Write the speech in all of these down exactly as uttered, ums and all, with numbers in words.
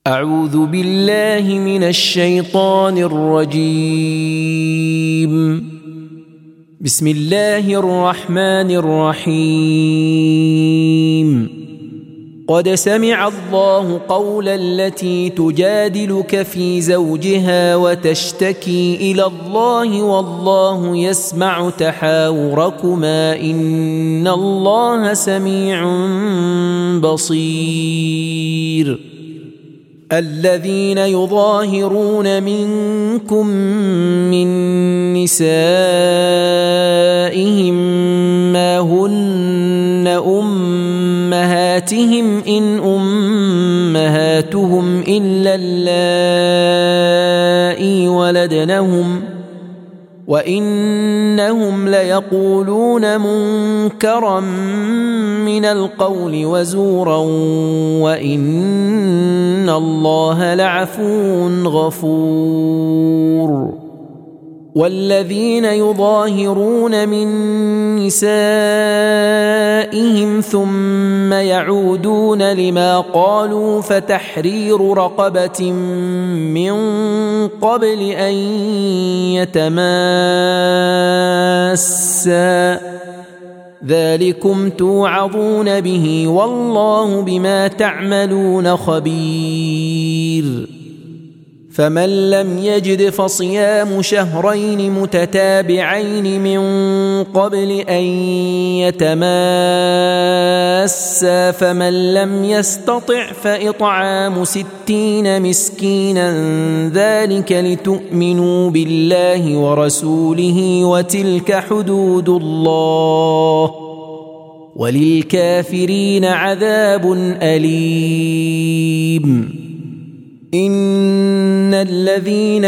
أعوذ بالله من الشيطان الرجيم. بسم الله الرحمن الرحيم. قد سمع الله قول التي تجادلك في زوجها وتشتكي إلى الله والله يسمع تحاوركما إن الله سميع بصير. الذين يظاهرون منكم من نسائهم ما هن أمهاتهم إن أمهاتهم إلا اللائي ولدنهم وإنهم ليقولون منكرا من القول وزورا وإن الله لعفو غفور. والذين يظاهرون من نسائهم ثم يعودون لما قالوا فتحرير رقبة من قبل أن يتماسا ذلكم توعظون به والله بما تعملون خبير. فمن لم يجد فصيام شهرين متتابعين من قبل أن يتماسا فمن لم يستطع فإطعام ستين مسكينا ذلك لتؤمنوا بالله ورسوله وتلك حدود الله وللكافرين عذاب أليم. إن الذين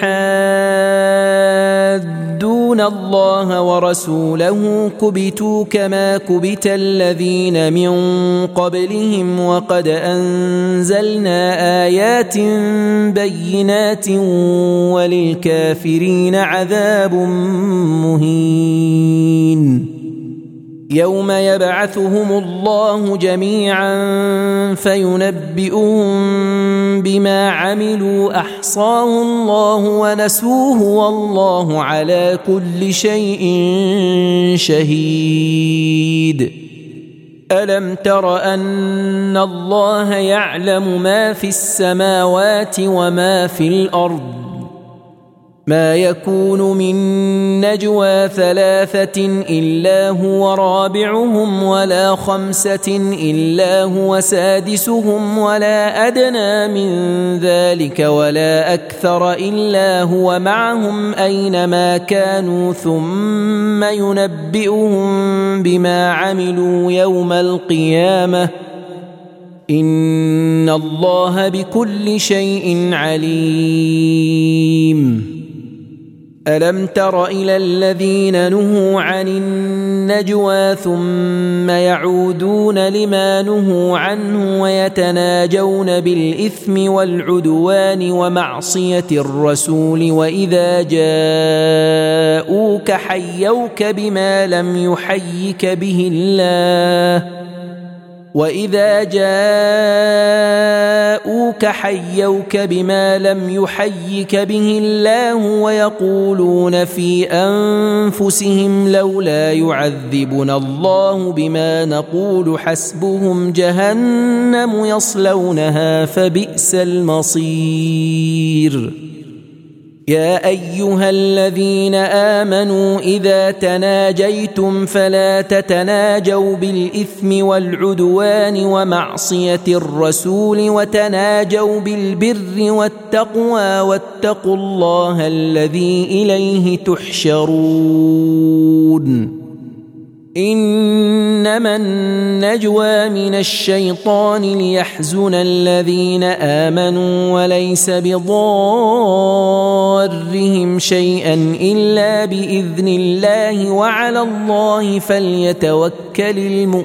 يحادون الله ورسوله كبتوا كما كبت الذين من قبلهم وقد أنزلنا آيات بينات وللكافرين عذاب مهين. يوم يبعثهم الله جميعا فينبئهم بما عملوا أحصاه الله ونسوه والله على كل شيء شهيد. ألم تر أن الله يعلم ما في السماوات وما في الأرض ما يكون من نجوى ثلاثة إلا هو رابعهم ولا خمسة إلا هو سادسهم ولا أدنى من ذلك ولا أكثر إلا هو معهم أينما كانوا ثم ينبئهم بما عملوا يوم القيامة إن الله بكل شيء عليم. ألم تر إلى الذين نهوا عن النجوى ثم يعودون لما نهوا عنه ويتناجون بالإثم والعدوان ومعصية الرسول وإذا جاءوك حيوك بما لم يحيك به الله وإذا جاءوك حيوك بما لم يحيك به الله ويقولون في أنفسهم لولا يعذبنا الله بما نقول حسبهم جهنم يصلونها فبئس المصير. يا أيها الذين آمنوا إذا تناجيتم فلا تتناجوا بالإثم والعدوان ومعصية الرسول وتناجوا بالبر والتقوى واتقوا الله الذي إليه تحشرون. إنما النجوى من الشيطان ليحزن الذين آمنوا وليس بضارهم شيئا إلا بإذن الله وعلى الله فليتوكل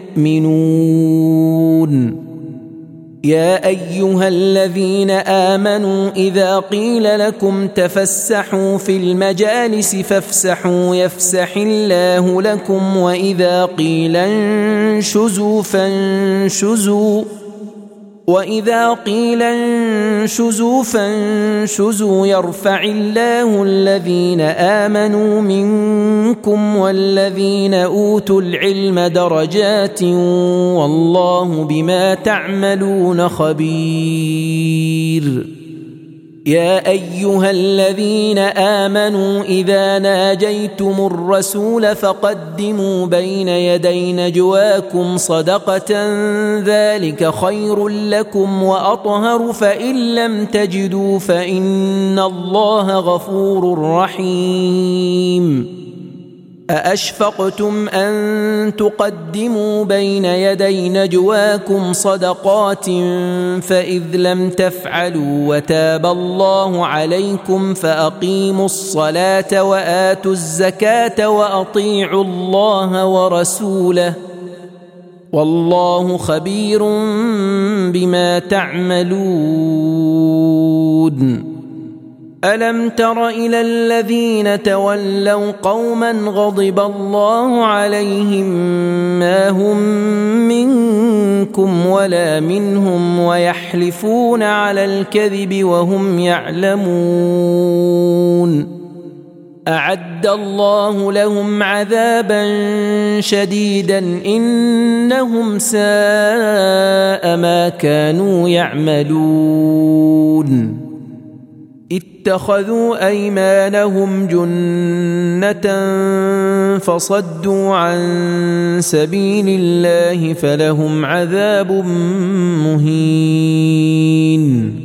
المؤمنون. يا أيها الذين آمنوا إذا قيل لكم تفسحوا في المجالس فافسحوا يفسح الله لكم وإذا قيل انشزوا فانشزوا وإذا قيل فانشزوا فانشزوا يرفع الله الذين آمنوا منكم والذين أوتوا العلم درجات والله بما تعملون خبير. يا أيها الذين آمنوا إذا ناجيتم الرسول فقدموا بين يدي نجواكم صدقة ذلك خير لكم وأطهر فإن لم تجدوا فإن الله غفور رحيم. أأشفقتم أن تقدموا بين يدي نجواكم صدقات فإذ لم تفعلوا وتاب الله عليكم فأقيموا الصلاة وآتوا الزكاة وأطيعوا الله ورسوله والله خبير بما تعملون. ألم تر إلى الذين تولوا قوما غضب الله عليهم ما هم منكم ولا منهم ويحلفون على الكذب وهم يعلمون أعد الله لهم عذابا شديدا إنهم ساء ما كانوا يعملون. اتخذوا أيمانهم جنة فصدوا عن سبيل الله فلهم عذاب مهين.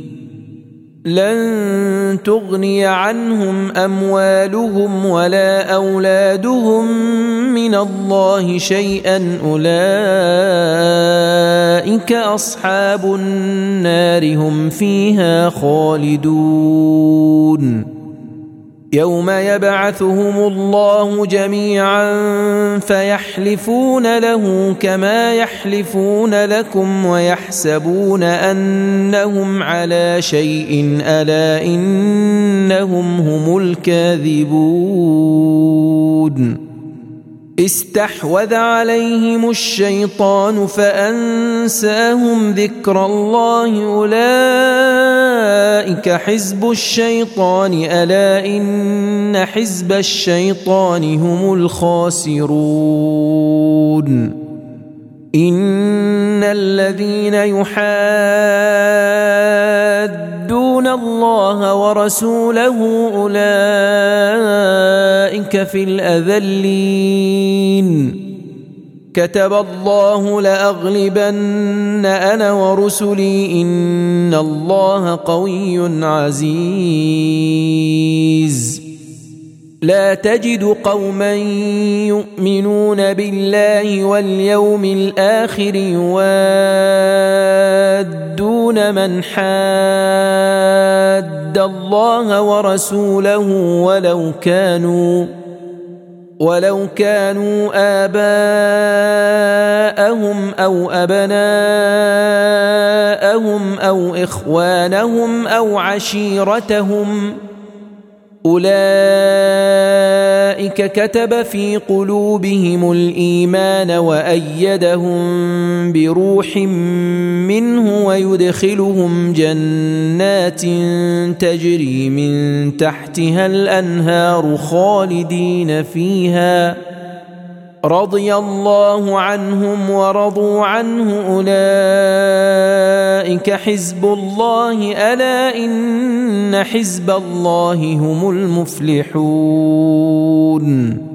لن تغني عنهم أموالهم ولا أولادهم من الله شيئا أولئك أصحاب النار هم فيها خالدون. يوم يبعثهم الله جميعا فيحلفون له كما يحلفون لكم ويحسبون أنهم على شيء ألا إنهم هم الكاذبون. استحوذ عليهم الشيطان فأنساهم ذكر الله أولئك حزب الشيطان ألا إن حزب الشيطان هم الخاسرون. إن الذين يحادون الله ورسوله أولئك في الأذلين. كتب الله لأغلبن أنا ورسلي إن الله قوي عزيز. لا تجد قوما يؤمنون بالله واليوم الآخر يوادون من حاد الله ورسوله ولو كانوا ولو كانوا آباءهم أو أبناءهم أو إخوانهم أو عشيرتهم أولئك كتب في قلوبهم الإيمان وأيدهم بروح منه ويدخلهم جنات تجري من تحتها الأنهار خالدين فيها رضي الله عنهم ورضوا عنه أولئك حزب الله ألا إن حزب الله هم المفلحون.